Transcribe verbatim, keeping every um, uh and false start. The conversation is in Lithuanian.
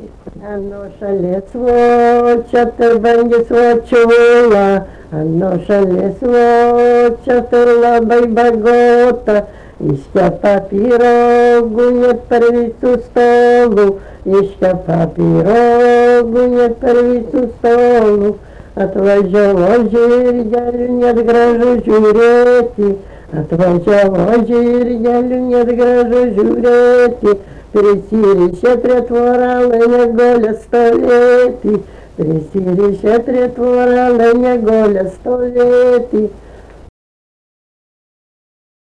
Ано šalie svoča, tur bangi svoču vula, ано šalie svoča, tur labai bagota, iškepa pirogų net per visų stolų, iškepa pirogų net per visų stolų. Atvažiavo žirgelių, net gražu žiūrėti, atvažiavo žirgelių, net gražu žiūrėti, prisirišę prie tvorelą negali stovėti, prisirišę prie tvorelą negali stovėti.